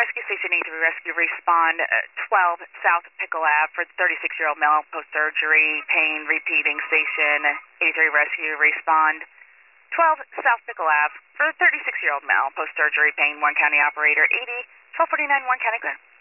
Rescue Station 83 Rescue, respond 12 South Pickle Ave for 36-year-old male, post-surgery, pain, repeating. Station 83 Rescue, respond 12 South Pickle Ave for 36-year-old male, post-surgery, pain, Warren County operator 80, 1249 Warren County, clear.